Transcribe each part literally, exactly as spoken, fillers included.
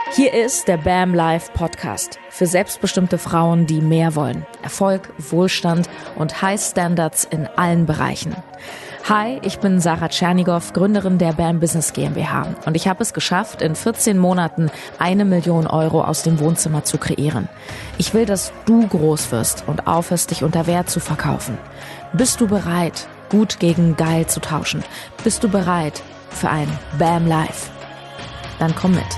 Hier ist der BAM Live Podcast für selbstbestimmte Frauen, die mehr wollen. Erfolg, Wohlstand und High Standards in allen Bereichen. Hi, ich bin Sarah Tschernigow, Gründerin der BAM Business GmbH. Und ich habe es geschafft, in vierzehn Monaten eine Million Euro aus dem Wohnzimmer zu kreieren. Ich will, dass du groß wirst und aufhörst, dich unter Wert zu verkaufen. Bist du bereit, gut gegen geil zu tauschen? Bist du bereit für ein BAM Live? Dann komm mit.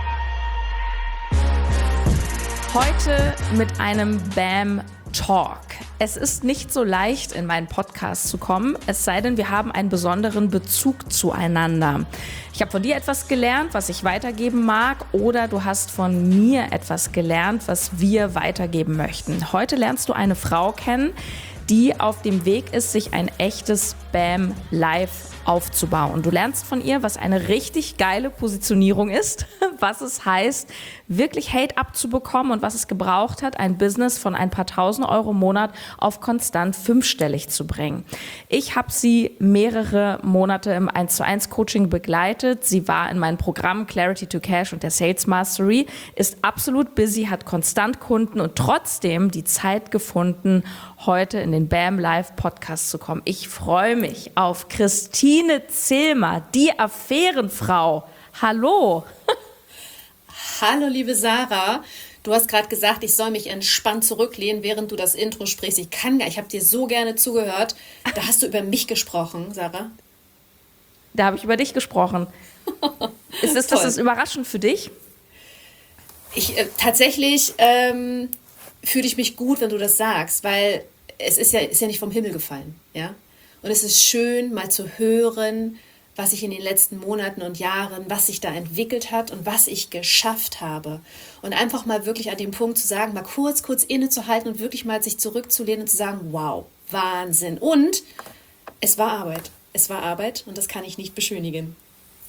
Heute mit einem BAM Talk. Es ist nicht so leicht, in meinen Podcast zu kommen, es sei denn, wir haben einen besonderen Bezug zueinander. Ich habe von dir etwas gelernt, was ich weitergeben mag, oder du hast von mir etwas gelernt, was wir weitergeben möchten. Heute lernst du eine Frau kennen, die auf dem Weg ist, sich ein echtes BAM Live aufzubauen. Du lernst von ihr, was eine richtig geile Positionierung ist, was es heißt, wirklich Hate abzubekommen und was es gebraucht hat, ein Business von ein paar tausend Euro im Monat auf konstant fünfstellig zu bringen. Ich habe sie mehrere Monate im eins zu eins Coaching begleitet. Sie war in meinem Programm Clarity to Cash und der Sales Mastery, ist absolut busy, hat konstant Kunden und trotzdem die Zeit gefunden, heute in den BAM Live Podcast zu kommen. Ich freue mich auf Christine Zillmer, die Affärenfrau. Hallo. Hallo, liebe Sarah. Du hast gerade gesagt, ich soll mich entspannt zurücklehnen, während du das Intro sprichst. Ich kann gar, ich habe dir so gerne zugehört. Da hast du über mich gesprochen, Sarah. Da habe ich über dich gesprochen. Ist das, das ist überraschend für dich? Ich, äh, tatsächlich ähm, fühle ich mich gut, wenn du das sagst, weil es ist ja, ist ja nicht vom Himmel gefallen. Ja? Und es ist schön, mal zu hören, was ich in den letzten Monaten und Jahren, was sich da entwickelt hat und was ich geschafft habe. Und einfach mal wirklich an dem Punkt zu sagen, mal kurz, kurz innezuhalten und wirklich mal sich zurückzulehnen und zu sagen, wow, Wahnsinn. Und es war Arbeit. Es war Arbeit und das kann ich nicht beschönigen.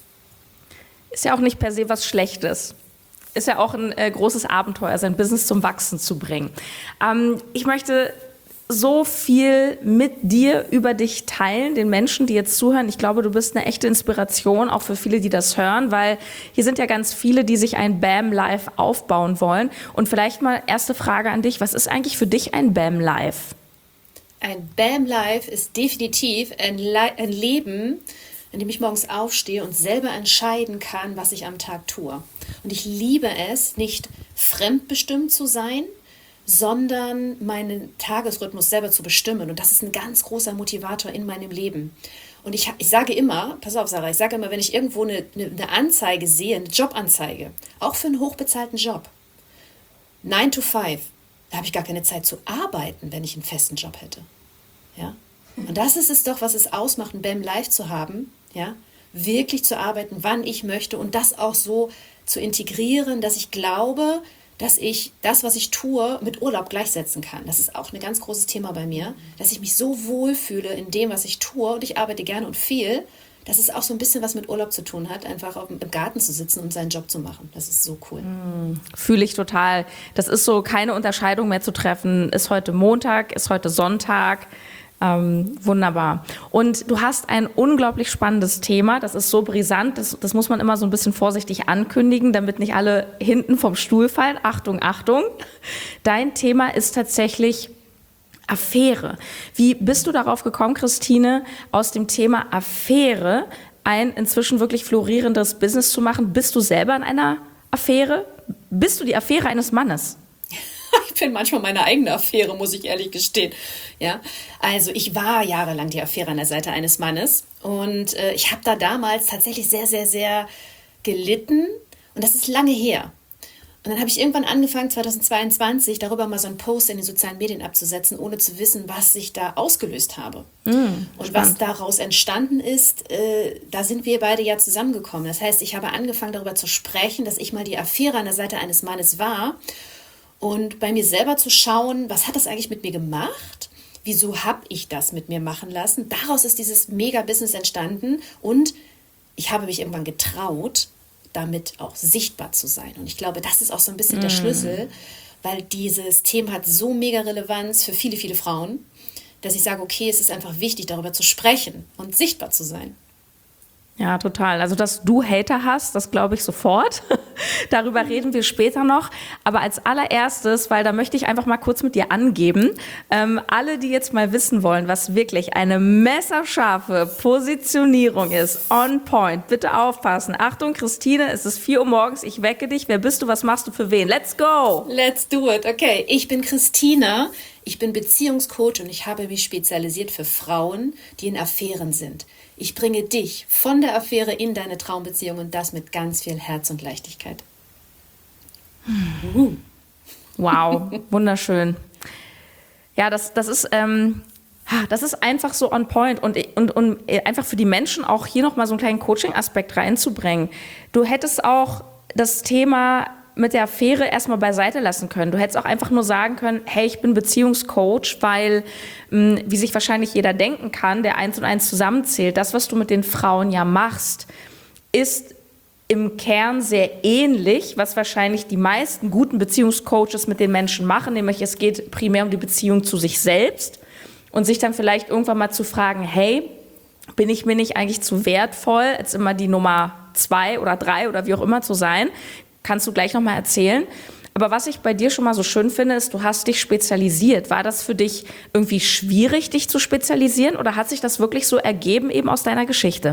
Ist ja auch nicht per se was Schlechtes. Ist ja auch ein äh, großes Abenteuer, sein Business zum Wachsen zu bringen. Ähm, ich möchte so viel mit dir über dich teilen, den Menschen, die jetzt zuhören. Ich glaube, du bist eine echte Inspiration, auch für viele, die das hören, weil hier sind ja ganz viele, die sich ein BAM Live aufbauen wollen. Und vielleicht mal erste Frage an dich, was ist eigentlich für dich ein BAM Live? Ein BAM Live ist definitiv ein, Le- ein Leben, in dem ich morgens aufstehe und selber entscheiden kann, was ich am Tag tue. Und ich liebe es, nicht fremdbestimmt zu sein, sondern meinen Tagesrhythmus selber zu bestimmen. Und das ist ein ganz großer Motivator in meinem Leben. Und ich, ich sage immer, pass auf Sarah, ich sage immer, wenn ich irgendwo eine, eine, eine Anzeige sehe, eine Jobanzeige, auch für einen hochbezahlten Job, nine to five, da habe ich gar keine Zeit zu arbeiten, wenn ich einen festen Job hätte. Ja? Und das ist es doch, was es ausmacht, ein BAM Live zu haben, ja? Wirklich zu arbeiten, wann ich möchte und das auch so zu integrieren, dass ich glaube, dass ich das, was ich tue, mit Urlaub gleichsetzen kann. Das ist auch ein ganz großes Thema bei mir, dass ich mich so wohlfühle in dem, was ich tue und ich arbeite gerne und viel, dass es auch so ein bisschen was mit Urlaub zu tun hat, einfach im Garten zu sitzen und seinen Job zu machen. Das ist so cool. Mm, fühle ich total. Das ist so, keine Unterscheidung mehr zu treffen. Ist heute Montag, ist heute Sonntag. Ähm, wunderbar. Und du hast ein unglaublich spannendes Thema. Das ist so brisant, das, das muss man immer so ein bisschen vorsichtig ankündigen, damit nicht alle hinten vom Stuhl fallen. Achtung, Achtung. Dein Thema ist tatsächlich Affäre. Wie bist du darauf gekommen, Christine, aus dem Thema Affäre ein inzwischen wirklich florierendes Business zu machen? Bist du selber in einer Affäre? Bist du die Affäre eines Mannes? Ich bin manchmal meine eigene Affäre, muss ich ehrlich gestehen. Ja, also ich war jahrelang die Affäre an der Seite eines Mannes und äh, ich habe da damals tatsächlich sehr, sehr, sehr gelitten und das ist lange her. Und dann habe ich irgendwann angefangen, zweitausendzweiundzwanzig, darüber mal so einen Post in den sozialen Medien abzusetzen, ohne zu wissen, was ich da ausgelöst habe. Mm, und spannend. Was daraus entstanden ist, äh, da sind wir beide ja zusammengekommen. Das heißt, ich habe angefangen, darüber zu sprechen, dass ich mal die Affäre an der Seite eines Mannes war. Und bei mir selber zu schauen, was hat das eigentlich mit mir gemacht? Wieso habe ich das mit mir machen lassen? Daraus ist dieses Mega-Business entstanden und ich habe mich irgendwann getraut, damit auch sichtbar zu sein. Und ich glaube, das ist auch so ein bisschen mm. der Schlüssel, weil dieses Thema hat so mega Relevanz für viele, viele Frauen, dass ich sage, okay, es ist einfach wichtig, darüber zu sprechen und sichtbar zu sein. Ja, total. Also, dass du Hater hast, das glaube ich sofort. Darüber reden wir später noch. Aber als allererstes, weil da möchte ich einfach mal kurz mit dir angeben, ähm, alle, die jetzt mal wissen wollen, was wirklich eine messerscharfe Positionierung ist, on point, bitte aufpassen. Achtung, Christine, es ist vier Uhr morgens, ich wecke dich. Wer bist du, was machst du für wen? Let's go! Let's do it. Okay, ich bin Christina, ich bin Beziehungscoach und ich habe mich spezialisiert für Frauen, die in Affären sind. Ich bringe dich von der Affäre in deine Traumbeziehung und das mit ganz viel Herz und Leichtigkeit. Uh. Wow, wunderschön. Ja, das, das ist, ähm, das ist einfach so on point und, und, und einfach für die Menschen auch hier nochmal so einen kleinen Coaching-Aspekt reinzubringen. Du hättest auch das Thema mit der Affäre erstmal beiseite lassen können. Du hättest auch einfach nur sagen können, hey, ich bin Beziehungscoach, weil, mh, wie sich wahrscheinlich jeder denken kann, der eins und eins zusammenzählt, das, was du mit den Frauen ja machst, ist im Kern sehr ähnlich, was wahrscheinlich die meisten guten Beziehungscoaches mit den Menschen machen, nämlich es geht primär um die Beziehung zu sich selbst und sich dann vielleicht irgendwann mal zu fragen, hey, bin ich mir nicht eigentlich zu wertvoll, als immer die Nummer zwei oder drei oder wie auch immer zu sein? Kannst du gleich nochmal erzählen. Aber was ich bei dir schon mal so schön finde, ist, du hast dich spezialisiert. War das für dich irgendwie schwierig, dich zu spezialisieren oder hat sich das wirklich so ergeben eben aus deiner Geschichte?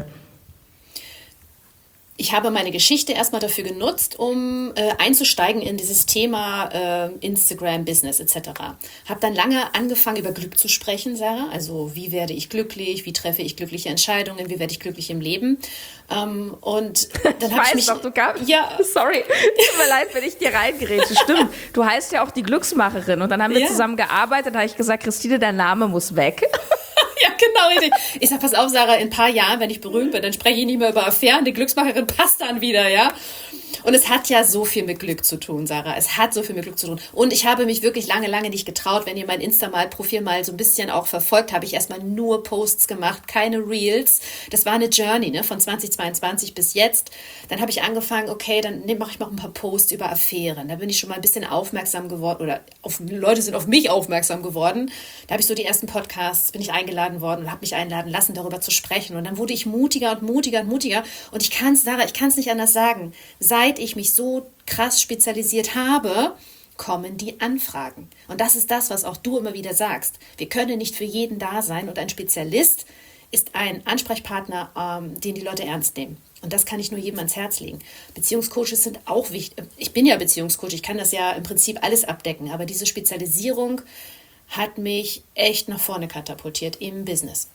Ich habe meine Geschichte erstmal dafür genutzt, um äh, einzusteigen in dieses Thema äh, Instagram, Business et cetera. Habe dann lange angefangen, über Glück zu sprechen, Sarah. Also wie werde ich glücklich, wie treffe ich glückliche Entscheidungen, wie werde ich glücklich im Leben. Ähm, und dann habe ich, ich mich... Doch, du gab, ja, sorry, tut mir leid, wenn ich dir reingerätsche. Stimmt, du heißt ja auch die Glücksmacherin. Und dann haben wir ja. zusammen gearbeitet, da habe ich gesagt, Christine, dein Name muss weg. Ja, genau, richtig. Ich sag, pass auf, Sarah, in ein paar Jahren, wenn ich berühmt bin, dann spreche ich nicht mehr über Affären. Die Glücksmacherin passt dann wieder, ja. Und es hat ja so viel mit Glück zu tun, Sarah. Es hat so viel mit Glück zu tun. Und ich habe mich wirklich lange, lange nicht getraut. Wenn ihr mein Insta-Profil mal so ein bisschen auch verfolgt, habe ich erstmal nur Posts gemacht, keine Reels. Das war eine Journey, ne, von zweitausendzweiundzwanzig bis jetzt. Dann habe ich angefangen, okay, dann mache ich noch ein paar Posts über Affären. Da bin ich schon mal ein bisschen aufmerksam geworden oder auf, Leute sind auf mich aufmerksam geworden. Da habe ich so die ersten Podcasts, bin ich eingeladen worden und habe mich einladen lassen, darüber zu sprechen. Und dann wurde ich mutiger und mutiger und mutiger. Und ich kann es, Sarah, ich kann es nicht anders sagen. Seit ich mich so krass spezialisiert habe, kommen die Anfragen. Und das ist das, was auch du immer wieder sagst. Wir können nicht für jeden da sein und ein Spezialist ist ein Ansprechpartner, ähm, den die Leute ernst nehmen. Und das kann ich nur jedem ans Herz legen. Beziehungscoaches sind auch wichtig. Ich bin ja Beziehungscoach, ich kann das ja im Prinzip alles abdecken, aber diese Spezialisierung hat mich echt nach vorne katapultiert im Business.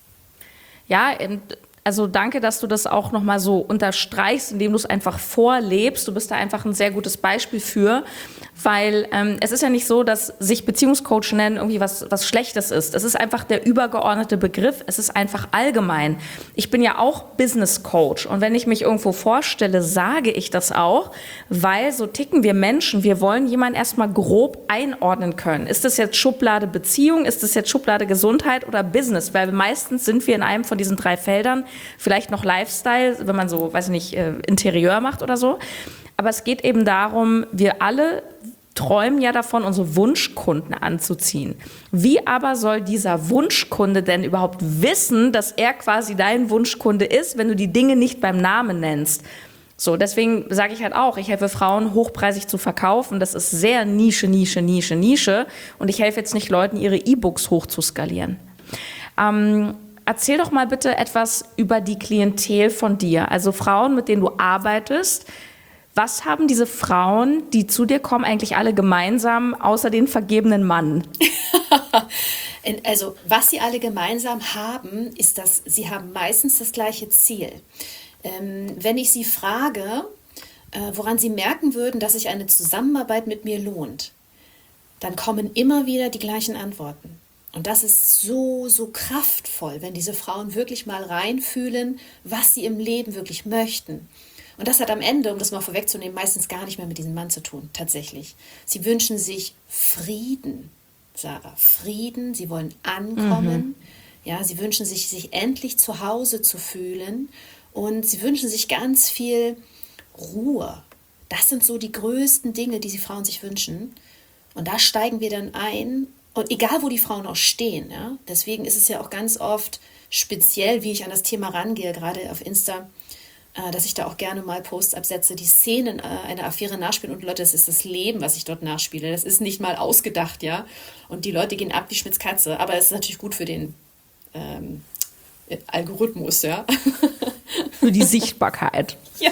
Ja, also danke, dass du das auch nochmal so unterstreichst, indem du es einfach vorlebst. Du bist da einfach ein sehr gutes Beispiel für, weil ähm, es ist ja nicht so, dass sich Beziehungscoach nennen irgendwie was, was Schlechtes ist. Es ist einfach der übergeordnete Begriff. Es ist einfach allgemein. Ich bin ja auch Business Coach und wenn ich mich irgendwo vorstelle, sage ich das auch, weil so ticken wir Menschen. Wir wollen jemanden erstmal grob einordnen können. Ist das jetzt Schublade Beziehung? Ist das jetzt Schublade Gesundheit oder Business? Weil meistens sind wir in einem von diesen drei Feldern. Vielleicht noch Lifestyle, wenn man so, weiß nicht, Interieur macht oder so. Aber es geht eben darum, wir alle träumen ja davon, unsere Wunschkunden anzuziehen. Wie aber soll dieser Wunschkunde denn überhaupt wissen, dass er quasi dein Wunschkunde ist, wenn du die Dinge nicht beim Namen nennst? So, deswegen sage ich halt auch, ich helfe Frauen, hochpreisig zu verkaufen. Das ist sehr Nische, Nische, Nische, Nische. Und ich helfe jetzt nicht Leuten, ihre E-Books hoch zu skalieren. Ähm, Erzähl doch mal bitte etwas über die Klientel von dir, also Frauen, mit denen du arbeitest. Was haben diese Frauen, die zu dir kommen, eigentlich alle gemeinsam, außer den vergebenen Mann? Also, was sie alle gemeinsam haben, ist, dass sie haben meistens das gleiche Ziel. Ähm, wenn ich sie frage, äh, woran sie merken würden, dass sich eine Zusammenarbeit mit mir lohnt, dann kommen immer wieder die gleichen Antworten. Und das ist so, so kraftvoll, wenn diese Frauen wirklich mal reinfühlen, was sie im Leben wirklich möchten. Und das hat am Ende, um das mal vorwegzunehmen, meistens gar nicht mehr mit diesem Mann zu tun, tatsächlich. Sie wünschen sich Frieden, Sarah, Frieden, sie wollen ankommen, mhm. ja, sie wünschen sich, sich endlich zu Hause zu fühlen und sie wünschen sich ganz viel Ruhe. Das sind so die größten Dinge, die die Frauen sich wünschen. Und da steigen wir dann ein. Und egal, wo die Frauen auch stehen, ja, deswegen ist es ja auch ganz oft speziell, wie ich an das Thema rangehe, gerade auf Insta, äh, dass ich da auch gerne mal Posts absetze, die Szenen äh, einer Affäre nachspielen. Und Leute, das ist das Leben, was ich dort nachspiele. Das ist nicht mal ausgedacht, ja. Und die Leute gehen ab wie Schmitz Katze. Aber es ist natürlich gut für den ähm, Algorithmus, ja. Für die Sichtbarkeit. Ja.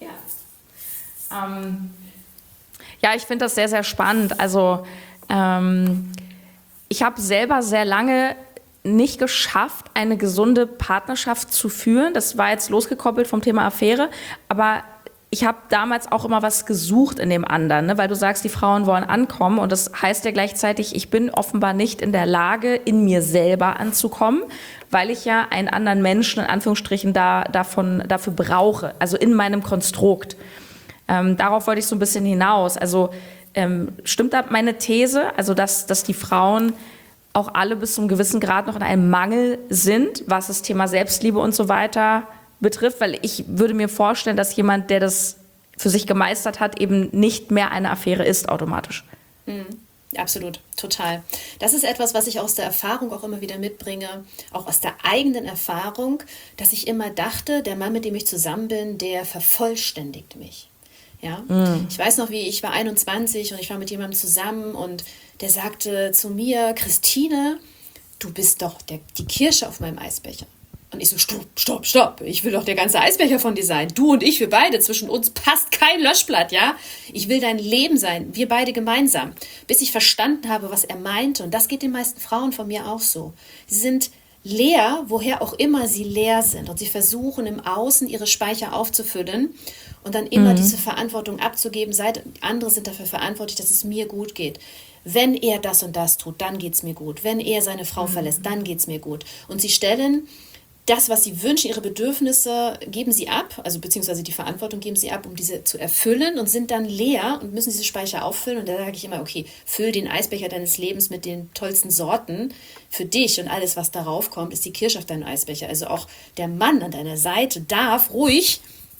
Ja, ähm, ja, ich finde das sehr, sehr spannend. Also ähm, ich habe selber sehr lange nicht geschafft, eine gesunde Partnerschaft zu führen. Das war jetzt losgekoppelt vom Thema Affäre, aber ich habe damals auch immer was gesucht in dem anderen, ne? Weil du sagst, die Frauen wollen ankommen und das heißt ja gleichzeitig, ich bin offenbar nicht in der Lage, in mir selber anzukommen, weil ich ja einen anderen Menschen in Anführungsstrichen da, davon, dafür brauche, also in meinem Konstrukt. Ähm, darauf wollte ich so ein bisschen hinaus. Also ähm, stimmt da meine These, also dass, dass die Frauen auch alle bis zu einem gewissen Grad noch in einem Mangel sind, was das Thema Selbstliebe und so weiter betrifft, weil ich würde mir vorstellen, dass jemand, der das für sich gemeistert hat, eben nicht mehr eine Affäre ist automatisch. Mhm. Absolut, total. Das ist etwas, was ich aus der Erfahrung auch immer wieder mitbringe, auch aus der eigenen Erfahrung, dass ich immer dachte, der Mann, mit dem ich zusammen bin, der vervollständigt mich. Ja? Mhm. Ich weiß noch, wie ich war einundzwanzig und ich war mit jemandem zusammen und der sagte zu mir, Christine, du bist doch der, die Kirsche auf meinem Eisbecher. Und ich so, stopp, stopp, stopp, ich will doch der ganze Eisbecher von dir sein. Du und ich, wir beide, zwischen uns passt kein Löschblatt, ja? Ich will dein Leben sein, wir beide gemeinsam. Bis ich verstanden habe, was er meinte. Und das geht den meisten Frauen von mir auch so. Sie sind leer, woher auch immer sie leer sind. Und sie versuchen im Außen ihre Speicher aufzufüllen und dann immer mhm. diese Verantwortung abzugeben. Seid, andere sind dafür verantwortlich, dass es mir gut geht. Wenn er das und das tut, dann geht es mir gut. Wenn er seine Frau mhm. verlässt, dann geht es mir gut. Und sie stellen das, was sie wünschen, ihre Bedürfnisse, geben sie ab, also beziehungsweise die Verantwortung geben sie ab, um diese zu erfüllen und sind dann leer und müssen diese Speicher auffüllen. Und da sage ich immer, okay, füll den Eisbecher deines Lebens mit den tollsten Sorten für dich und alles, was darauf kommt, ist die Kirsche auf deinem Eisbecher. Also auch der Mann an deiner Seite darf ruhig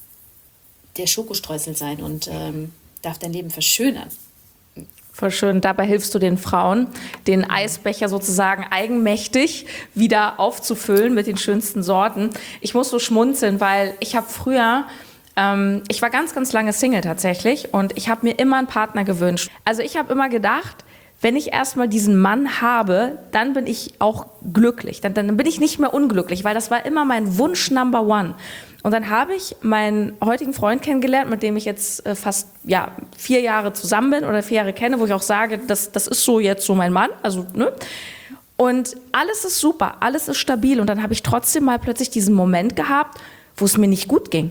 der Schokostreusel sein und ähm, darf dein Leben verschönern. Voll schön. Dabei hilfst du den Frauen, den Eisbecher sozusagen eigenmächtig wieder aufzufüllen mit den schönsten Sorten. Ich muss so schmunzeln, weil ich habe früher, ähm, ich war ganz, ganz lange Single tatsächlich und ich habe mir immer einen Partner gewünscht. Also ich habe immer gedacht, wenn ich erstmal diesen Mann habe, dann bin ich auch glücklich. Dann, dann bin ich nicht mehr unglücklich, weil das war immer mein Wunsch Number One. Und dann habe ich meinen heutigen Freund kennengelernt, mit dem ich jetzt äh, fast ja, vier Jahre zusammen bin oder vier Jahre kenne, wo ich auch sage, das, das ist so jetzt so mein Mann. Also, ne? Und alles ist super, alles ist stabil. Und dann habe ich trotzdem mal plötzlich diesen Moment gehabt, wo es mir nicht gut ging.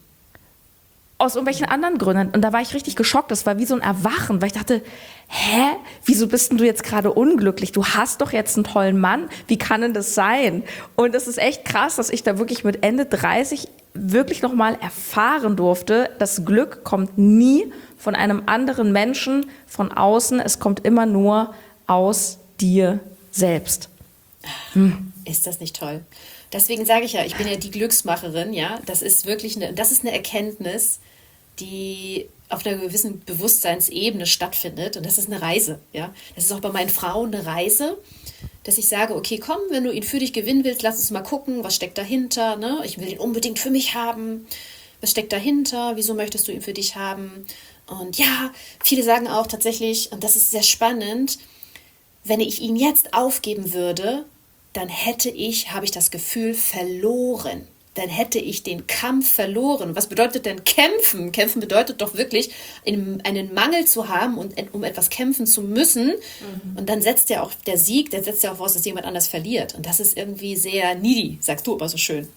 Aus irgendwelchen anderen Gründen. Und da war ich richtig geschockt. Das war wie so ein Erwachen, weil ich dachte, hä, wieso bist denn du jetzt gerade unglücklich? Du hast doch jetzt einen tollen Mann. Wie kann denn das sein? Und es ist echt krass, dass ich da wirklich mit Ende dreißig wirklich nochmal erfahren durfte, das Glück kommt nie von einem anderen Menschen von außen. Es kommt immer nur aus dir selbst. Hm. Ist das nicht toll? Deswegen sage ich ja, ich bin ja die Glücksmacherin, ja. Das ist wirklich eine, das ist eine Erkenntnis, die auf einer gewissen Bewusstseinsebene stattfindet. Und das ist eine Reise, ja. Das ist auch bei meinen Frauen eine Reise, dass ich sage, okay, komm, wenn du ihn für dich gewinnen willst, lass uns mal gucken, was steckt dahinter, ne? Ich will ihn unbedingt für mich haben. Was steckt dahinter? Wieso möchtest du ihn für dich haben? Und ja, viele sagen auch tatsächlich, und das ist sehr spannend, wenn ich ihn jetzt aufgeben würde, dann hätte ich, habe ich das Gefühl, verloren. Dann hätte ich den Kampf verloren. Was bedeutet denn kämpfen? Kämpfen bedeutet doch wirklich, einen Mangel zu haben und um etwas kämpfen zu müssen. Mhm. Und dann setzt ja auch der Sieg, der setzt ja auch voraus, dass jemand anders verliert. Und das ist irgendwie sehr needy, sagst du aber so schön.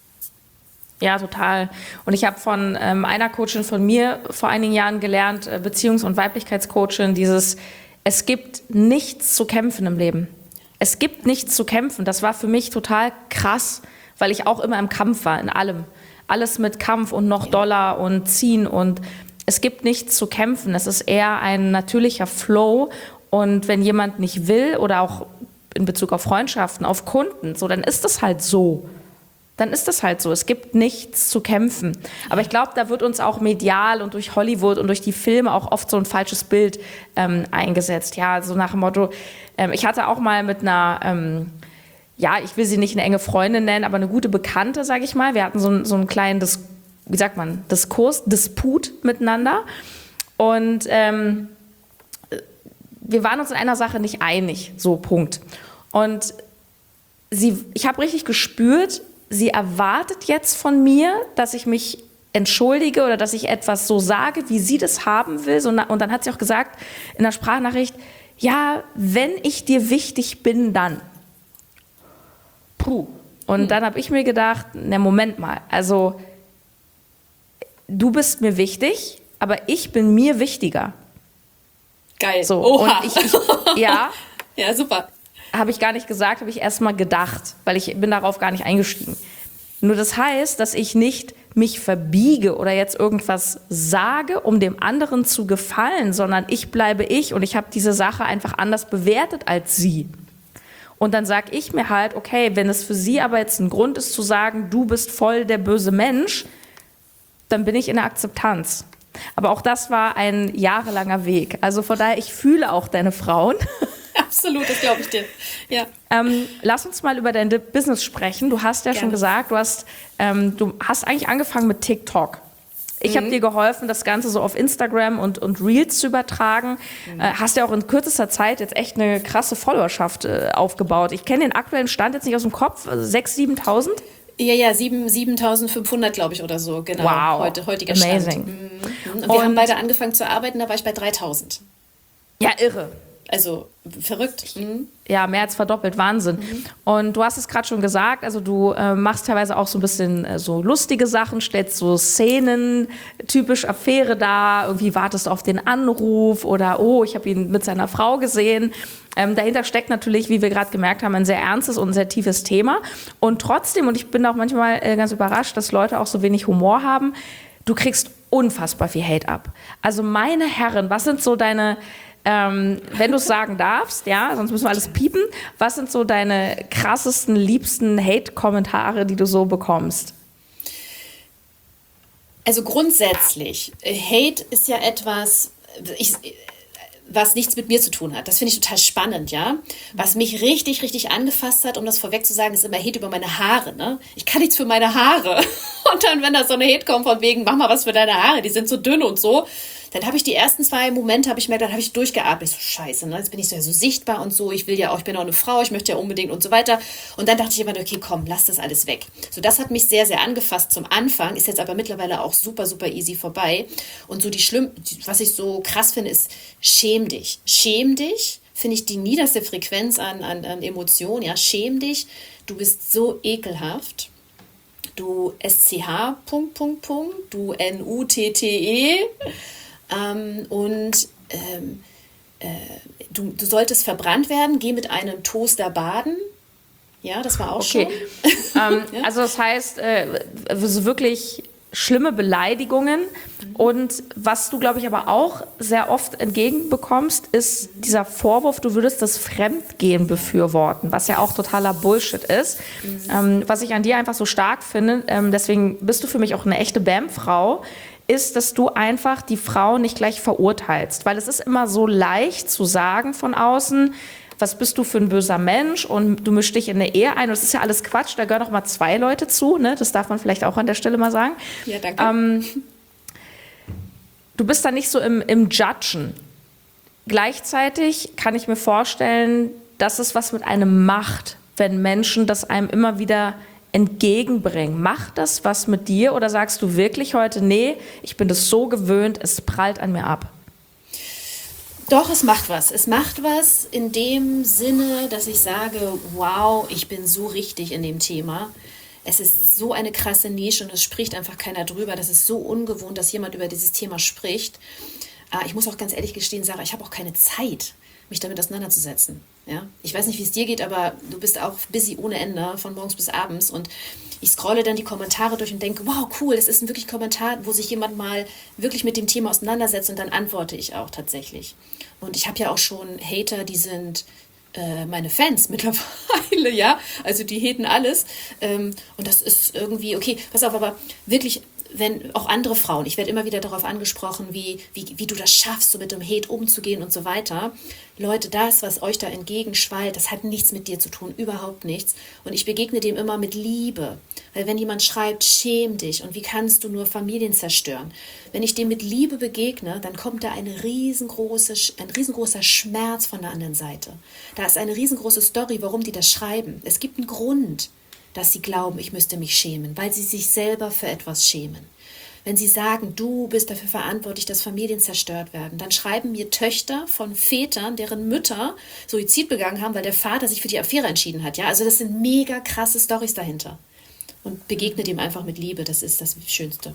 Ja, total. Und ich habe von ähm, einer Coachin von mir vor einigen Jahren gelernt, äh, Beziehungs- und Weiblichkeitscoachin, dieses, es gibt nichts zu kämpfen im Leben. Es gibt nichts zu kämpfen. Das war für mich total krass, weil ich auch immer im Kampf war, in allem. Alles mit Kampf und noch doller und ziehen. Und es gibt nichts zu kämpfen. Es ist eher ein natürlicher Flow. Und wenn jemand nicht will oder auch in Bezug auf Freundschaften, auf Kunden, so, dann ist das halt so. Dann ist das halt so. Es gibt nichts zu kämpfen. Aber ich glaube, da wird uns auch medial und durch Hollywood und durch die Filme auch oft so ein falsches Bild ähm, eingesetzt. Ja, so nach dem Motto, ähm, ich hatte auch mal mit einer, ähm, ja, ich will sie nicht eine enge Freundin nennen, aber eine gute Bekannte, sage ich mal. Wir hatten so, ein, so einen kleinen Dis- wie sagt man, Diskurs, Disput miteinander. Und ähm, wir waren uns in einer Sache nicht einig, so Punkt. Und sie, ich habe richtig gespürt, sie erwartet jetzt von mir, dass ich mich entschuldige oder dass ich etwas so sage, wie sie das haben will. Und dann hat sie auch gesagt in der Sprachnachricht, ja, wenn ich dir wichtig bin, dann. Puh. Und hm. dann habe ich mir gedacht, na Moment mal, also du bist mir wichtig, aber ich bin mir wichtiger. Geil. So, Oha. Und ich, ich, ja, ja, super. Habe ich gar nicht gesagt, habe ich erst mal gedacht, weil ich bin darauf gar nicht eingestiegen. Nur das heißt, dass ich nicht mich verbiege oder jetzt irgendwas sage, um dem anderen zu gefallen, sondern ich bleibe ich und ich habe diese Sache einfach anders bewertet als sie. Und dann sage ich mir halt, okay, wenn es für sie aber jetzt ein Grund ist zu sagen, du bist voll der böse Mensch, dann bin ich in der Akzeptanz. Aber auch das war ein jahrelanger Weg. Also von daher, ich fühle auch deine Frauen. Absolut, das glaube ich dir. Ja. Ähm, lass uns mal über dein Business sprechen. Du hast ja Gerne. schon gesagt, du hast, ähm, du hast eigentlich angefangen mit TikTok. Ich mhm. habe dir geholfen, das Ganze so auf Instagram und, und Reels zu übertragen. Mhm. Äh, hast ja auch in kürzester Zeit jetzt echt eine krasse Followerschaft äh, aufgebaut. Ich kenne den aktuellen Stand jetzt nicht aus dem Kopf, also sechstausend, siebentausend? Ja, ja, siebentausendfünfhundert, glaube ich, oder so. Genau, wow. Heute, heutiger Amazing. Stand. Mhm. Und wir und haben beide angefangen zu arbeiten, da war ich bei dreitausend. Ja, irre. Also verrückt. Mhm. Ja, mehr als verdoppelt, Wahnsinn. Mhm. Und du hast es gerade schon gesagt, also du äh, machst teilweise auch so ein bisschen äh, so lustige Sachen, stellst so Szenen, typisch Affäre dar, irgendwie wartest auf den Anruf oder oh, ich habe ihn mit seiner Frau gesehen. Ähm, dahinter steckt natürlich, wie wir gerade gemerkt haben, ein sehr ernstes und sehr tiefes Thema. Und trotzdem, und ich bin auch manchmal äh, ganz überrascht, dass Leute auch so wenig Humor haben, du kriegst unfassbar viel Hate ab. Also meine Herren, was sind so deine... Ähm, wenn du es sagen darfst, ja, sonst müssen wir alles piepen. Was sind so deine krassesten, liebsten Hate-Kommentare, die du so bekommst? Also grundsätzlich, Hate ist ja etwas, ich, was nichts mit mir zu tun hat. Das finde ich total spannend, ja. Was mich richtig, richtig angefasst hat, um das vorweg zu sagen, ist immer Hate über meine Haare, ne? Ich kann nichts für meine Haare. Und dann, wenn da so eine Hate kommt von wegen, mach mal was für deine Haare, die sind so dünn und so, dann habe ich die ersten zwei Momente, habe ich mir, dann habe ich durchgeatmet. Ich so, scheiße, ne? Jetzt bin ich so, ja, so sichtbar und so. Ich will ja auch, ich bin auch eine Frau, ich möchte ja unbedingt und so weiter. Und dann dachte ich immer, okay, komm, lass das alles weg. So, das hat mich sehr, sehr angefasst zum Anfang, ist jetzt aber mittlerweile auch super, super easy vorbei. Und so die schlimm, was ich so krass finde, ist, schäm dich. Schäm dich, finde ich die niederste Frequenz an, an, an Emotionen, ja, schäm dich. Du bist so ekelhaft. Du S C H, Punkt, Punkt, Punkt, du N U T T E. Ähm, und ähm, äh, du, du solltest verbrannt werden, geh mit einem Toaster baden. Ja, das war auch okay. schon. ähm, ja? Also das heißt, äh, also wirklich schlimme Beleidigungen. Mhm. Und was du, glaube ich, aber auch sehr oft entgegenbekommst, ist dieser Vorwurf, du würdest das Fremdgehen befürworten, was ja auch totaler Bullshit ist. Mhm. Ähm, was ich an dir einfach so stark finde, ähm, deswegen bist du für mich auch eine echte B A M-Frau, ist, dass du einfach die Frau nicht gleich verurteilst. Weil es ist immer so leicht zu sagen von außen, was bist du für ein böser Mensch und du mischst dich in eine Ehe ein. Und das ist ja alles Quatsch, da gehören auch mal zwei Leute zu. Ne? Das darf man vielleicht auch an der Stelle mal sagen. Ja, danke. Ähm, du bist da nicht so im, im Judgen. Gleichzeitig kann ich mir vorstellen, dass es was mit einem macht, wenn Menschen das einem immer wieder entgegenbringen. Macht das was mit dir oder sagst du wirklich heute, nee, ich bin das so gewöhnt, es prallt an mir ab? Doch, es macht was. Es macht was in dem Sinne, dass ich sage, wow, ich bin so richtig in dem Thema. Es ist so eine krasse Nische und es spricht einfach keiner drüber. Das ist so ungewohnt, dass jemand über dieses Thema spricht. Ich muss auch ganz ehrlich gestehen, Sarah, ich habe auch keine Zeit, mich damit auseinanderzusetzen. Ja? Ich weiß nicht, wie es dir geht, aber du bist auch busy ohne Ende, von morgens bis abends. Und ich scrolle dann die Kommentare durch und denke, wow, cool, das ist ein wirklich Kommentar, wo sich jemand mal wirklich mit dem Thema auseinandersetzt und dann antworte ich auch tatsächlich. Und ich habe ja auch schon Hater, die sind äh, meine Fans mittlerweile, ja, also die haten alles. Ähm, und das ist irgendwie, okay, pass auf, aber wirklich wenn auch andere Frauen, ich werde immer wieder darauf angesprochen, wie, wie, wie du das schaffst, so mit dem Hate umzugehen und so weiter. Leute, das, was euch da entgegenschwallt, das hat nichts mit dir zu tun, überhaupt nichts. Und ich begegne dem immer mit Liebe. Weil wenn jemand schreibt, schäm dich und wie kannst du nur Familien zerstören? Wenn ich dem mit Liebe begegne, dann kommt da eine riesengroße, ein riesengroßer Schmerz von der anderen Seite. Da ist eine riesengroße Story, warum die das schreiben. Es gibt einen Grund, dass sie glauben, ich müsste mich schämen, weil sie sich selber für etwas schämen. Wenn sie sagen, du bist dafür verantwortlich, dass Familien zerstört werden, dann schreiben mir Töchter von Vätern, deren Mütter Suizid begangen haben, weil der Vater sich für die Affäre entschieden hat. Ja, also das sind mega krasse Storys dahinter. Und begegne dem einfach mit Liebe, das ist das Schönste.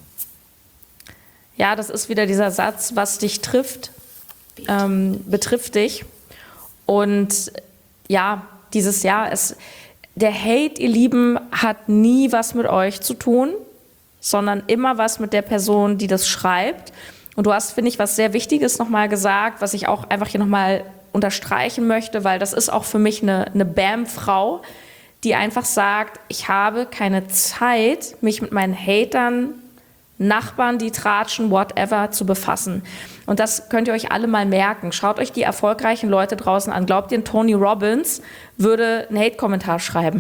Ja, das ist wieder dieser Satz, was dich trifft, ähm, betrifft dich. Und ja, dieses Jahr, es, der Hate, ihr Lieben, hat nie was mit euch zu tun, sondern immer was mit der Person, die das schreibt. Und du hast, finde ich, was sehr Wichtiges nochmal gesagt, was ich auch einfach hier nochmal unterstreichen möchte, weil das ist auch für mich eine, eine Bam-Frau, die einfach sagt, ich habe keine Zeit, mich mit meinen Hatern, Nachbarn, die tratschen, whatever, zu befassen. Und das könnt ihr euch alle mal merken. Schaut euch die erfolgreichen Leute draußen an. Glaubt ihr, Tony Robbins würde einen Hate-Kommentar schreiben?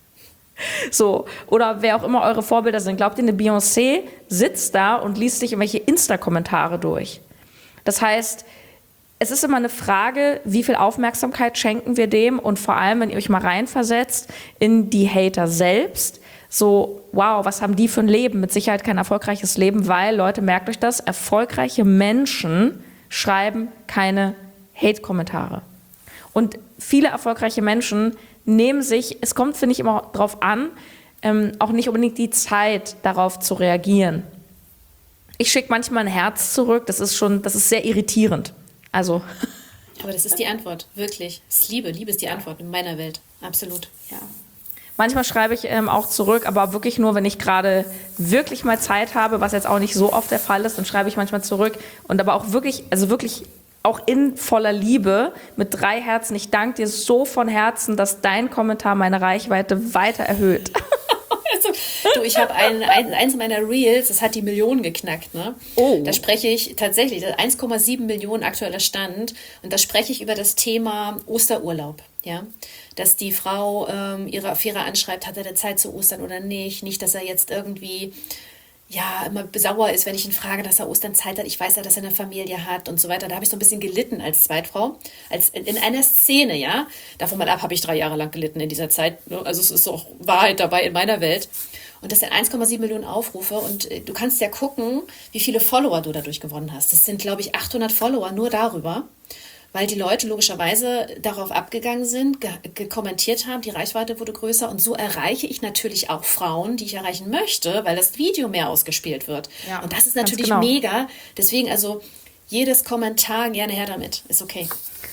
So, oder wer auch immer eure Vorbilder sind. Glaubt ihr, eine Beyoncé sitzt da und liest sich irgendwelche Insta-Kommentare durch? Das heißt, es ist immer eine Frage, wie viel Aufmerksamkeit schenken wir dem und vor allem, wenn ihr euch mal reinversetzt in die Hater selbst, so, wow, was haben die für ein Leben? Mit Sicherheit kein erfolgreiches Leben, weil, Leute, merkt euch das, erfolgreiche Menschen schreiben keine Hate-Kommentare. Und viele erfolgreiche Menschen nehmen sich, es kommt, finde ich, immer darauf an, ähm, auch nicht unbedingt die Zeit, darauf zu reagieren. Ich schicke manchmal ein Herz zurück, das ist schon, das ist sehr irritierend. Also. Aber das ist die Antwort, wirklich. Das ist Liebe, Liebe ist die Antwort in meiner Welt, absolut, ja. Manchmal schreibe ich ähm, auch zurück, aber wirklich nur, wenn ich gerade wirklich mal Zeit habe, was jetzt auch nicht so oft der Fall ist, dann schreibe ich manchmal zurück. Und aber auch wirklich, also wirklich auch in voller Liebe mit drei Herzen. Ich danke dir so von Herzen, dass dein Kommentar meine Reichweite weiter erhöht. Also, du, ich habe ein, ein, eins meiner Reels, das hat die Millionen geknackt. Ne? Oh. Da spreche ich tatsächlich, eins Komma sieben Millionen aktueller Stand. Und da spreche ich über das Thema Osterurlaub. Ja? Dass die Frau ähm, ihre Affäre anschreibt, hat er der Zeit zu Ostern oder nicht. Nicht, dass er jetzt irgendwie ja immer sauer ist, wenn ich ihn frage, dass er Ostern Zeit hat. Ich weiß ja, dass er eine Familie hat und so weiter. Da habe ich so ein bisschen gelitten als Zweitfrau. Als in, in einer Szene, ja. Davon mal ab, habe ich drei Jahre lang gelitten in dieser Zeit. Also es ist auch Wahrheit dabei in meiner Welt. Und das sind eins Komma sieben Millionen Aufrufe. Und äh, du kannst ja gucken, wie viele Follower du dadurch gewonnen hast. Das sind, glaube ich, achthundert Follower nur darüber. Weil die Leute logischerweise darauf abgegangen sind, ge- kommentiert haben, die Reichweite wurde größer und so erreiche ich natürlich auch Frauen, die ich erreichen möchte, weil das Video mehr ausgespielt wird. Ja, und das ist natürlich genau. Mega. Deswegen also jedes Kommentar gerne her damit. Ist okay.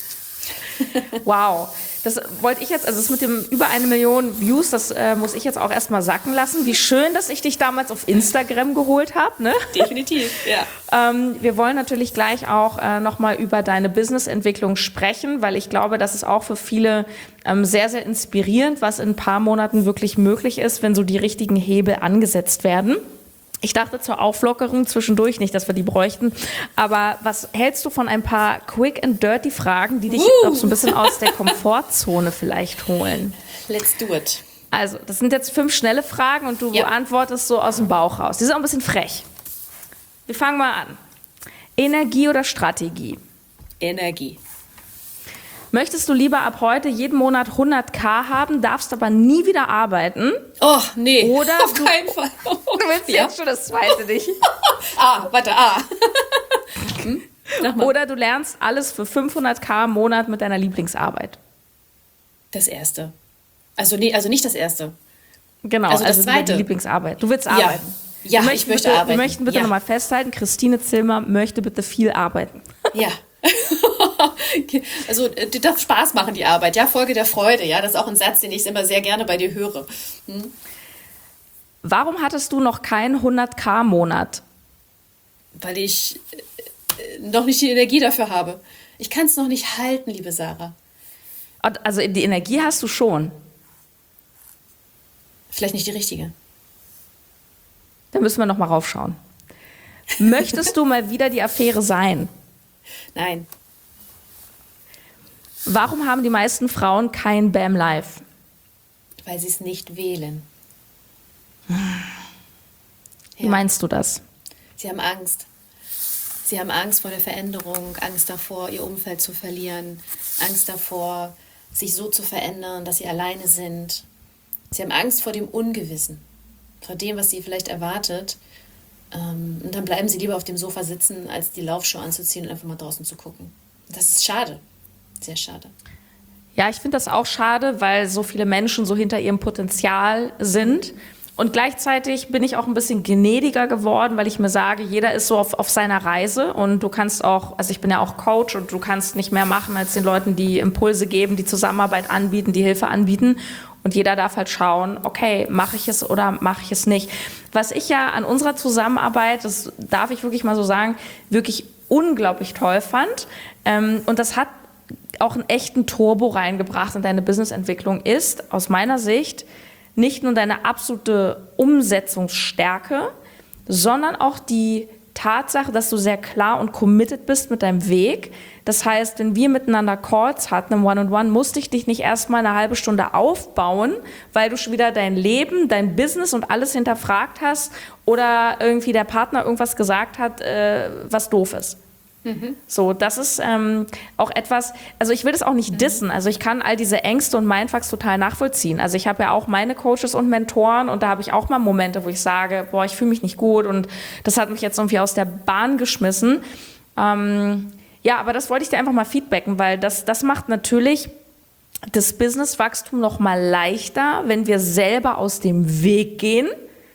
Wow, das wollte ich jetzt, also das mit dem über eine Million Views, das äh, muss ich jetzt auch erstmal sacken lassen. Wie schön, dass ich dich damals auf Instagram geholt habe. Ne? Definitiv, ja. ähm, wir wollen natürlich gleich auch äh, nochmal über deine Businessentwicklung sprechen, weil ich glaube, das ist auch für viele ähm, sehr, sehr inspirierend, was in ein paar Monaten wirklich möglich ist, wenn so die richtigen Hebel angesetzt werden. Ich dachte zur Auflockerung zwischendurch nicht, dass wir die bräuchten. Aber was hältst du von ein paar quick and dirty Fragen, die dich uh. auch so ein bisschen aus der Komfortzone vielleicht holen? Let's do it. Also, das sind jetzt fünf schnelle Fragen und du ja. beantwortest so aus dem Bauch raus. Die sind auch ein bisschen frech. Wir fangen mal an. Energie oder Strategie? Energie. Möchtest du lieber ab heute jeden Monat hunderttausend haben, darfst aber nie wieder arbeiten? Oh, nee, oder auf du, keinen Fall. Oh, du willst ja. jetzt schon das zweite nicht. ah, warte, ah. hm? Oder du lernst alles für fünfhunderttausend im Monat mit deiner Lieblingsarbeit. Das erste. Also, nee, also nicht das erste. Genau, also das also zweite. Die Lieblingsarbeit. Du willst arbeiten. Ja, ja ich möchte bitte, arbeiten. Wir möchten bitte ja. nochmal festhalten, Christine Zillmer möchte bitte viel arbeiten. Ja. Also, die darf Spaß machen, die Arbeit. Ja, Folge der Freude. Ja, das ist auch ein Satz, den ich immer sehr gerne bei dir höre. Hm? Warum hattest du noch keinen hunderttausend Monat? Weil ich noch nicht die Energie dafür habe. Ich kann es noch nicht halten, liebe Sarah. Also, die Energie hast du schon. Vielleicht nicht die richtige. Da müssen wir noch mal raufschauen. Möchtest du mal wieder die Affäre sein? Nein. Warum haben die meisten Frauen kein Bam Life? Weil sie es nicht wählen. Wie meinst du das? Sie haben Angst. Sie haben Angst vor der Veränderung, Angst davor, ihr Umfeld zu verlieren, Angst davor, sich so zu verändern, dass sie alleine sind. Sie haben Angst vor dem Ungewissen, vor dem, was sie vielleicht erwartet. Und dann bleiben sie lieber auf dem Sofa sitzen, als die Laufschuhe anzuziehen und einfach mal draußen zu gucken. Das ist schade, sehr schade. Ja, ich finde das auch schade, weil so viele Menschen so hinter ihrem Potenzial sind. Und gleichzeitig bin ich auch ein bisschen gnädiger geworden, weil ich mir sage, jeder ist so auf, auf seiner Reise und du kannst auch, also ich bin ja auch Coach und du kannst nicht mehr machen, als den Leuten, die Impulse geben, die Zusammenarbeit anbieten, die Hilfe anbieten. Und jeder darf halt schauen, okay, mache ich es oder mache ich es nicht. Was ich ja an unserer Zusammenarbeit, das darf ich wirklich mal so sagen, wirklich unglaublich toll fand. Ähm, und das hat auch einen echten Turbo reingebracht in deine Businessentwicklung, ist aus meiner Sicht nicht nur deine absolute Umsetzungsstärke, sondern auch die Tatsache, dass du sehr klar und committed bist mit deinem Weg. Das heißt, wenn wir miteinander Calls hatten im One-on-One, musste ich dich nicht erstmal eine halbe Stunde aufbauen, weil du schon wieder dein Leben, dein Business und alles hinterfragt hast oder irgendwie der Partner irgendwas gesagt hat, äh, was doof ist. Mhm. So, das ist ähm, auch etwas, also ich will das auch nicht mhm. dissen, also ich kann all diese Ängste und Mindfucks total nachvollziehen. Also ich habe ja auch meine Coaches und Mentoren und da habe ich auch mal Momente, wo ich sage, boah, ich fühle mich nicht gut und das hat mich jetzt irgendwie aus der Bahn geschmissen. Ähm, ja, aber das wollte ich dir einfach mal feedbacken, weil das, das macht natürlich das Businesswachstum noch mal leichter, wenn wir selber aus dem Weg gehen.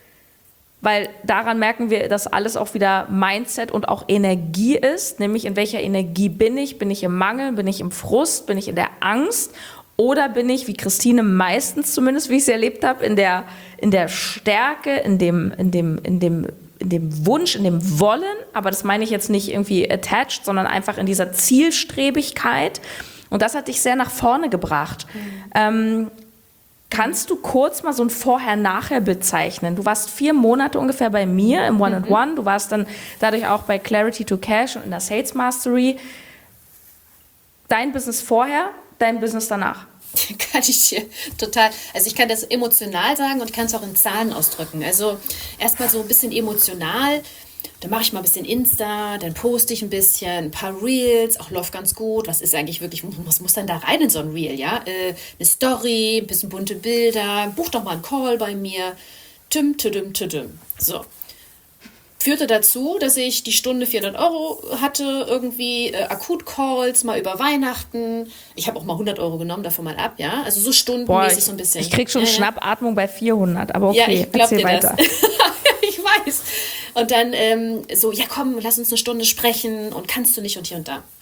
Weil daran merken wir, dass alles auch wieder Mindset und auch Energie ist, nämlich in welcher Energie bin ich? Bin ich im Mangel? Bin ich im Frust? Bin ich in der Angst? Oder bin ich, wie Christine meistens zumindest, wie ich sie erlebt habe, in der, in der Stärke, in dem, in dem, in dem, in dem Wunsch, in dem Wollen? Aber das meine ich jetzt nicht irgendwie attached, sondern einfach in dieser Zielstrebigkeit. Und das hat dich sehr nach vorne gebracht. Mhm. Ähm, Kannst du kurz mal so ein Vorher-Nachher bezeichnen? Du warst vier Monate ungefähr bei mir im One-on-One. Du warst dann dadurch auch bei Clarity to Cash und in der Sales Mastery. Dein Business vorher, dein Business danach. Kann ich dir total, also ich kann das emotional sagen und ich kann es auch in Zahlen ausdrücken. Also erstmal so ein bisschen emotional. Dann mache ich mal ein bisschen Insta, dann poste ich ein bisschen, ein paar Reels, auch läuft ganz gut. Was ist eigentlich wirklich, was muss denn da rein in so ein Reel, ja? Äh, eine Story, ein bisschen bunte Bilder, buch doch mal einen Call bei mir. Tüm, tüdüm, tüdüm. So. Führte dazu, dass ich die Stunde vierhundert Euro hatte, irgendwie äh, Akut-Calls, mal über Weihnachten. Ich habe auch mal hundert Euro genommen, davon mal ab, ja? Also so stundenmäßig ich, so ein bisschen. Ich krieg schon äh, Schnappatmung bei vierhundert, aber okay, ja, ich glaub erzähl dir weiter. Das. Ich weiß. Und dann ähm, so, ja komm, lass uns eine Stunde sprechen und kannst du nicht und hier und da.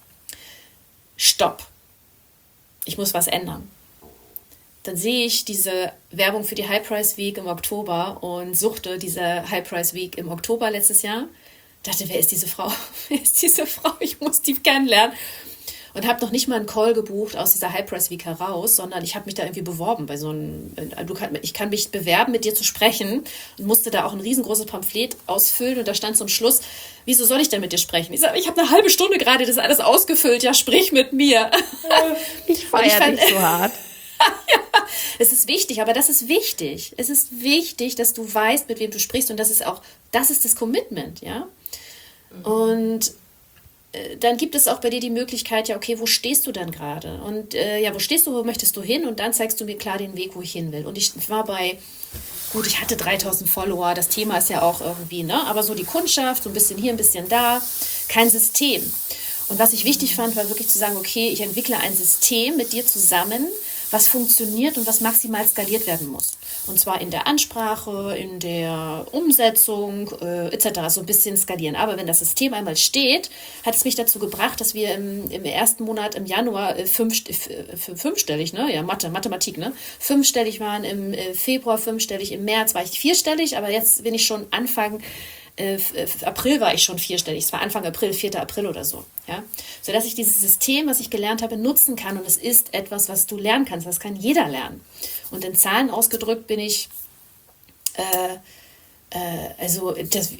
Stopp. Ich muss was ändern. Dann sehe ich diese Werbung für die High Price Week im Oktober und suchte diese High Price Week im Oktober letztes Jahr. Dachte, wer ist diese Frau? Wer ist diese Frau? Ich muss die kennenlernen. Und habe noch nicht mal einen Call gebucht aus dieser High Price Week heraus, sondern ich habe mich da irgendwie beworben bei so einem, du kann, ich kann mich bewerben, mit dir zu sprechen und musste da auch ein riesengroßes Pamphlet ausfüllen und da stand zum Schluss, wieso soll ich denn mit dir sprechen? Ich sage, ich habe eine halbe Stunde gerade das alles ausgefüllt, ja, sprich mit mir. Ich feiere dich so hart. Ja, es ist wichtig, aber das ist wichtig. Es ist wichtig, dass du weißt, mit wem du sprichst und das ist auch, das ist das Commitment, ja. Mhm. Und dann gibt es auch bei dir die Möglichkeit, ja, okay, wo stehst du dann gerade? Und äh, ja, wo stehst du, wo möchtest du hin? Und dann zeigst du mir klar den Weg, wo ich hin will. Und ich war bei, gut, ich hatte dreitausend Follower, das Thema ist ja auch irgendwie, ne? Aber so die Kundschaft, so ein bisschen hier, ein bisschen da, kein System. Und was ich wichtig fand, war wirklich zu sagen, okay, ich entwickle ein System mit dir zusammen, was funktioniert und was maximal skaliert werden muss. Und zwar in der Ansprache, in der Umsetzung äh, et cetera. So ein bisschen skalieren. Aber wenn das System einmal steht, hat es mich dazu gebracht, dass wir im, im ersten Monat im Januar äh, fünf, äh, fünfstellig, ne? Ja, Mathe, Mathematik, ne? Fünfstellig waren, im äh, Februar fünfstellig, im März war ich vierstellig, aber jetzt bin ich schon Anfang Äh, April war ich schon vierstellig, es war Anfang April, vierter April oder so, ja, sodass ich dieses System, was ich gelernt habe, nutzen kann und es ist etwas, was du lernen kannst, das kann jeder lernen und in Zahlen ausgedrückt bin ich äh, Äh, also das,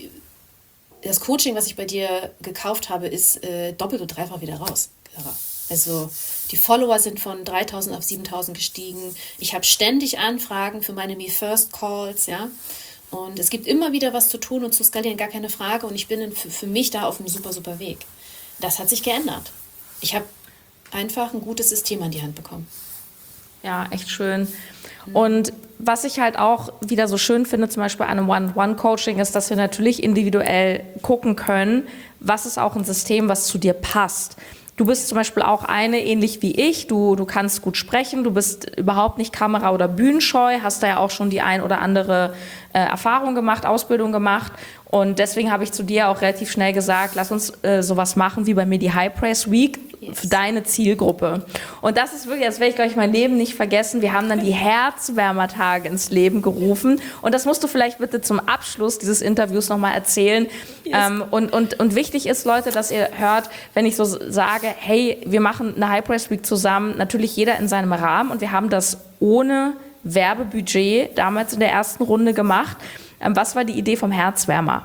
das Coaching, was ich bei dir gekauft habe, ist äh, doppelt und dreifach wieder raus. Also die Follower sind von dreitausend auf siebentausend gestiegen. Ich habe ständig Anfragen für meine Me First Calls, ja. Und es gibt immer wieder was zu tun und zu skalieren, gar keine Frage. Und ich bin für, für mich da auf einem super, super Weg. Das hat sich geändert. Ich habe einfach ein gutes System an die Hand bekommen. Ja, echt schön. Und was ich halt auch wieder so schön finde, zum Beispiel an einem One-on-One-Coaching, ist, dass wir natürlich individuell gucken können, was ist auch ein System, was zu dir passt. Du bist zum Beispiel auch eine, ähnlich wie ich, du, du kannst gut sprechen, du bist überhaupt nicht kamera- oder bühnenscheu, hast da ja auch schon die ein oder andere äh, Erfahrung gemacht, Ausbildung gemacht. Und deswegen habe ich zu dir auch relativ schnell gesagt, lass uns äh, sowas machen wie bei mir die High Press Week für deine Zielgruppe. Und das ist wirklich, das werde ich, glaube ich, mein Leben nicht vergessen. Wir haben dann die Herzwärmertage ins Leben gerufen. Und das musst du vielleicht bitte zum Abschluss dieses Interviews nochmal erzählen. Yes. Ähm, und, und, und wichtig ist, Leute, dass ihr hört, wenn ich so sage, hey, wir machen eine High Press Week zusammen, natürlich jeder in seinem Rahmen. Und wir haben das ohne Werbebudget damals in der ersten Runde gemacht. Ähm, was war die Idee vom Herzwärmer?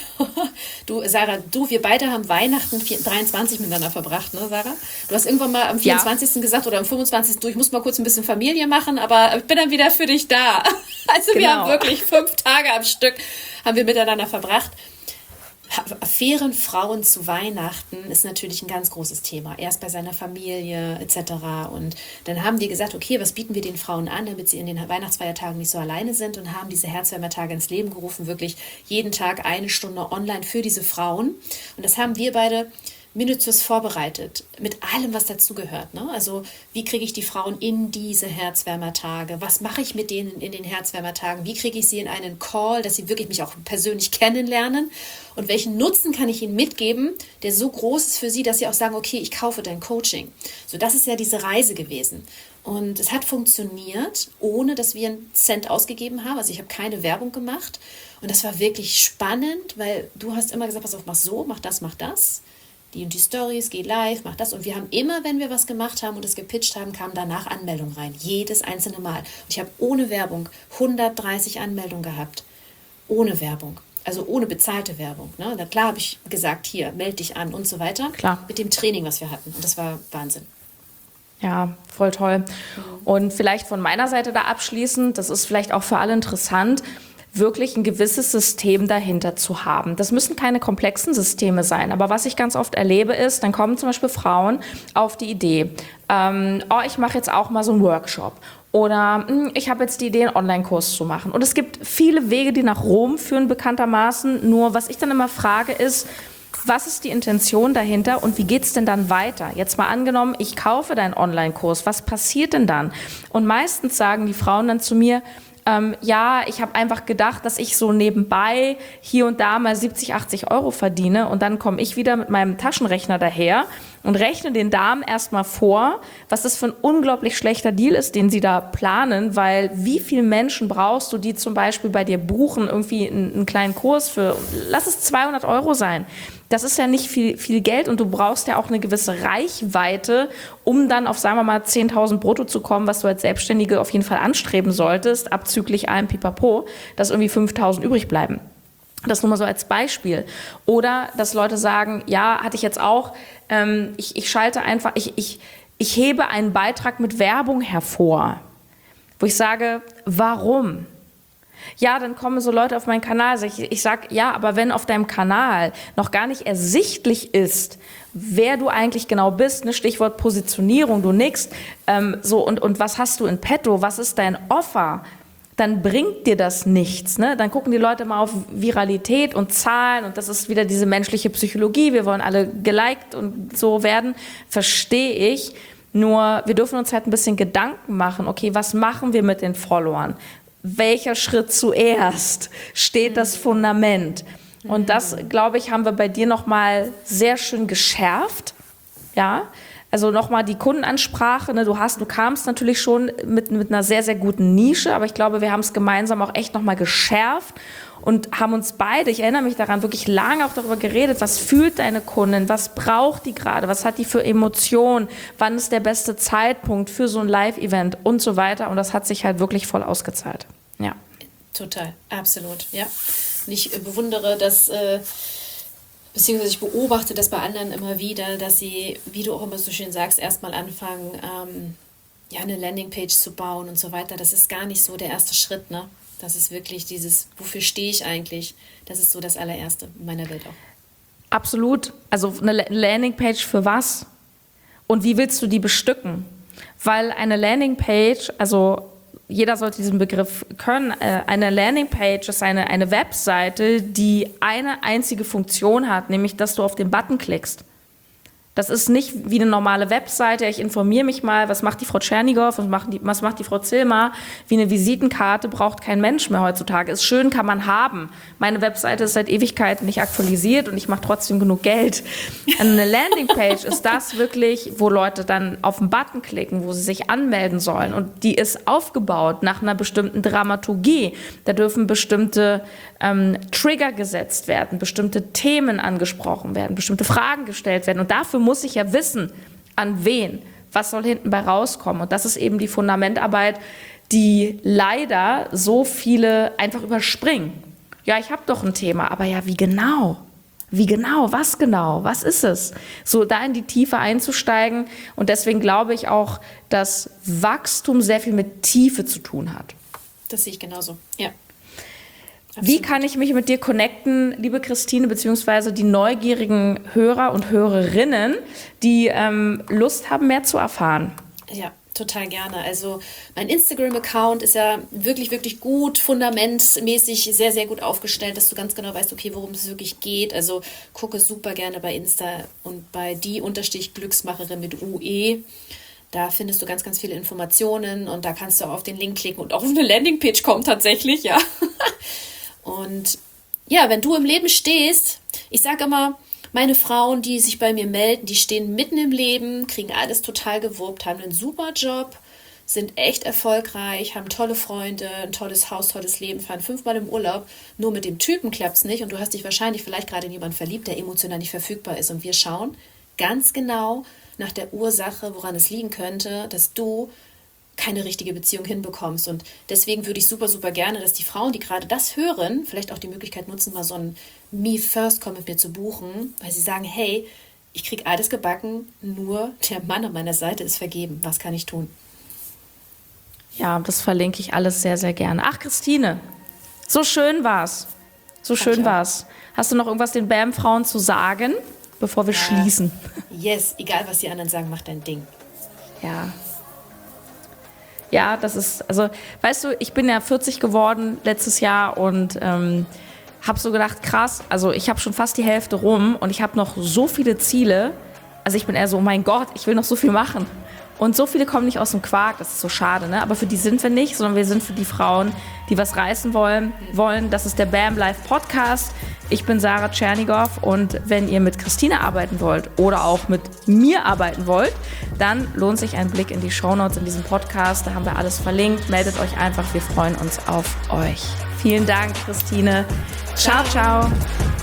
Du, Sarah, du, wir beide haben Weihnachten dreiundzwanzig miteinander verbracht, ne, Sarah? Du hast irgendwann mal am vierundzwanzigsten Ja. gesagt oder am fünfundzwanzigsten Du, ich muss mal kurz ein bisschen Familie machen, aber ich bin dann wieder für dich da. Also genau. Wir haben wirklich fünf Tage am Stück haben wir miteinander verbracht. Affären Frauen zu Weihnachten ist natürlich ein ganz großes Thema. Erst bei seiner Familie et cetera. Und dann haben wir gesagt, okay, was bieten wir den Frauen an, damit sie in den Weihnachtsfeiertagen nicht so alleine sind und haben diese Herzwärmertage ins Leben gerufen, wirklich jeden Tag eine Stunde online für diese Frauen. Und das haben wir beide minutiös vorbereitet, mit allem, was dazugehört. Ne? Also wie kriege ich die Frauen in diese Herzwärmertage? Was mache ich mit denen in den Herzwärmertagen? Wie kriege ich sie in einen Call, dass sie wirklich mich auch persönlich kennenlernen? Und welchen Nutzen kann ich ihnen mitgeben, der so groß ist für sie, dass sie auch sagen, okay, ich kaufe dein Coaching. So, das ist ja diese Reise gewesen. Und es hat funktioniert, ohne dass wir einen Cent ausgegeben haben. Also ich habe keine Werbung gemacht. Und das war wirklich spannend, weil du hast immer gesagt, pass auf, mach so, mach das, mach das. Die und die Stories, geh live, mach das. Und wir haben immer, wenn wir was gemacht haben und es gepitcht haben, kamen danach Anmeldungen rein. Jedes einzelne Mal. Und ich habe ohne Werbung hundertdreißig Anmeldungen gehabt. Ohne Werbung. Also ohne bezahlte Werbung. Ne? Na klar habe ich gesagt, hier, melde dich an und so weiter. Klar. Mit dem Training, was wir hatten. Und das war Wahnsinn. Ja, voll toll. Mhm. Und vielleicht von meiner Seite da abschließend, das ist vielleicht auch für alle interessant, wirklich ein gewisses System dahinter zu haben. Das müssen keine komplexen Systeme sein, aber was ich ganz oft erlebe ist, dann kommen zum Beispiel Frauen auf die Idee, ähm, oh, ich mache jetzt auch mal so einen Workshop oder hm, ich habe jetzt die Idee, einen Online-Kurs zu machen. Und es gibt viele Wege, die nach Rom führen, bekanntermaßen. Nur was ich dann immer frage ist, was ist die Intention dahinter und wie geht's denn dann weiter? Jetzt mal angenommen, ich kaufe deinen Online-Kurs, was passiert denn dann? Und meistens sagen die Frauen dann zu mir, Ähm, ja, ich habe einfach gedacht, dass ich so nebenbei hier und da mal siebzig, achtzig Euro verdiene und dann komme ich wieder mit meinem Taschenrechner daher und rechne den Damen erstmal vor, was das für ein unglaublich schlechter Deal ist, den sie da planen, weil wie viele Menschen brauchst du, die zum Beispiel bei dir buchen, irgendwie einen, einen kleinen Kurs für, lass es zweihundert Euro sein. Das ist ja nicht viel, viel Geld und du brauchst ja auch eine gewisse Reichweite, um dann auf, sagen wir mal, zehntausend brutto zu kommen, was du als Selbstständige auf jeden Fall anstreben solltest, abzüglich allem Pipapo, dass irgendwie fünftausend übrig bleiben. Das nur mal so als Beispiel. Oder, dass Leute sagen, ja, hatte ich jetzt auch, ähm, ich, ich schalte einfach, ich, ich, ich hebe einen Beitrag mit Werbung hervor, wo ich sage, warum? Ja, dann kommen so Leute auf meinen Kanal, ich, ich sage, ja, aber wenn auf deinem Kanal noch gar nicht ersichtlich ist, wer du eigentlich genau bist, ne, Stichwort Positionierung, du nickst, ähm, so und, und was hast du in petto, was ist dein Offer, dann bringt dir das nichts. Ne? Dann gucken die Leute mal auf Viralität und Zahlen und das ist wieder diese menschliche Psychologie, wir wollen alle geliked und so werden, verstehe ich. Nur wir dürfen uns halt ein bisschen Gedanken machen, okay, was machen wir mit den Followern? Welcher Schritt zuerst? Steht das Fundament? Und das, glaube ich, haben wir bei dir nochmal sehr schön geschärft. Ja, also nochmal die Kundenansprache. Ne? Du hast, du kamst natürlich schon mit, mit einer sehr, sehr guten Nische, aber ich glaube, wir haben es gemeinsam auch echt nochmal geschärft und haben uns beide, ich erinnere mich daran, wirklich lange auch darüber geredet, was fühlt deine Kundin, was braucht die gerade, was hat die für Emotionen, wann ist der beste Zeitpunkt für so ein Live-Event und so weiter. Und das hat sich halt wirklich voll ausgezahlt. Ja. Total, absolut, ja. Und ich äh, bewundere das, äh, beziehungsweise ich beobachte das bei anderen immer wieder, dass sie, wie du auch immer so schön sagst, erstmal anfangen, ähm, ja, eine Landingpage zu bauen und so weiter. Das ist gar nicht so der erste Schritt, ne? Das ist wirklich dieses, wofür stehe ich eigentlich? Das ist so das allererste in meiner Welt auch. Absolut. Also eine Landingpage für was? Und wie willst du die bestücken? Weil eine Landingpage, also jeder sollte diesen Begriff können, eine Landingpage ist eine, eine Webseite, die eine einzige Funktion hat, nämlich dass du auf den Button klickst. Das ist nicht wie eine normale Webseite, ich informiere mich mal, was macht die Frau Tschernigow, was macht die, was macht die Frau Zillmer. Wie eine Visitenkarte braucht kein Mensch mehr heutzutage. Ist schön, kann man haben. Meine Webseite ist seit Ewigkeiten nicht aktualisiert und ich mache trotzdem genug Geld. Eine Landingpage ist das wirklich, wo Leute dann auf den Button klicken, wo sie sich anmelden sollen. Und die ist aufgebaut nach einer bestimmten Dramaturgie. Da dürfen bestimmte ähm, Trigger gesetzt werden, bestimmte Themen angesprochen werden, bestimmte Fragen gestellt werden. Und dafür muss ich ja wissen, an wen, was soll hinten bei rauskommen. Und das ist eben die Fundamentarbeit, die leider so viele einfach überspringen. Ja, ich habe doch ein Thema, aber ja, wie genau? Wie genau? Was genau? Was ist es? So da in die Tiefe einzusteigen. Und deswegen glaube ich auch, dass Wachstum sehr viel mit Tiefe zu tun hat. Das sehe ich genauso, ja. Absolut. Wie kann ich mich mit dir connecten, liebe Christine, beziehungsweise die neugierigen Hörer und Hörerinnen, die ähm, Lust haben, mehr zu erfahren? Ja, total gerne. Also mein Instagram-Account ist ja wirklich, wirklich gut, fundamentmäßig sehr, sehr gut aufgestellt, dass du ganz genau weißt, okay, worum es wirklich geht. Also gucke super gerne bei Insta und bei die Unterstrich Glücksmacherin mit U E. Da findest du ganz, ganz viele Informationen und da kannst du auch auf den Link klicken und auch auf eine Landingpage kommen tatsächlich, ja. Und ja, wenn du im Leben stehst, ich sage immer, meine Frauen, die sich bei mir melden, die stehen mitten im Leben, kriegen alles total gewuppt, haben einen super Job, sind echt erfolgreich, haben tolle Freunde, ein tolles Haus, tolles Leben, fahren fünfmal im Urlaub. Nur mit dem Typen klappt es nicht und du hast dich wahrscheinlich vielleicht gerade in jemanden verliebt, der emotional nicht verfügbar ist. Und wir schauen ganz genau nach der Ursache, woran es liegen könnte, dass du keine richtige Beziehung hinbekommst. Und deswegen würde ich super, super gerne, dass die Frauen, die gerade das hören, vielleicht auch die Möglichkeit nutzen, mal so ein Me First Call mit mir zu buchen, weil sie sagen, hey, ich kriege alles gebacken, nur der Mann an meiner Seite ist vergeben. Was kann ich tun? Ja, das verlinke ich alles sehr, sehr gerne. Ach, Christine, so schön war's. So schön war's. Hast du noch irgendwas den B A M-Frauen zu sagen, bevor wir ja. schließen? Yes, egal was die anderen sagen, mach dein Ding. Ja. Ja, das ist, also, weißt du, ich bin ja vierzig geworden letztes Jahr und ähm, habe so gedacht, krass, also ich habe schon fast die Hälfte rum und ich habe noch so viele Ziele. Also ich bin eher so, oh mein Gott, ich will noch so viel machen. Und so viele kommen nicht aus dem Quark, das ist so schade, ne? Aber für die sind wir nicht, sondern wir sind für die Frauen, die was reißen wollen. wollen. Das ist der B A M Live Podcast. Ich bin Sarah Tschernigow und wenn ihr mit Christine arbeiten wollt oder auch mit mir arbeiten wollt, dann lohnt sich ein Blick in die Shownotes in diesem Podcast. Da haben wir alles verlinkt. Meldet euch einfach, wir freuen uns auf euch. Vielen Dank, Christine. Ciao, ciao.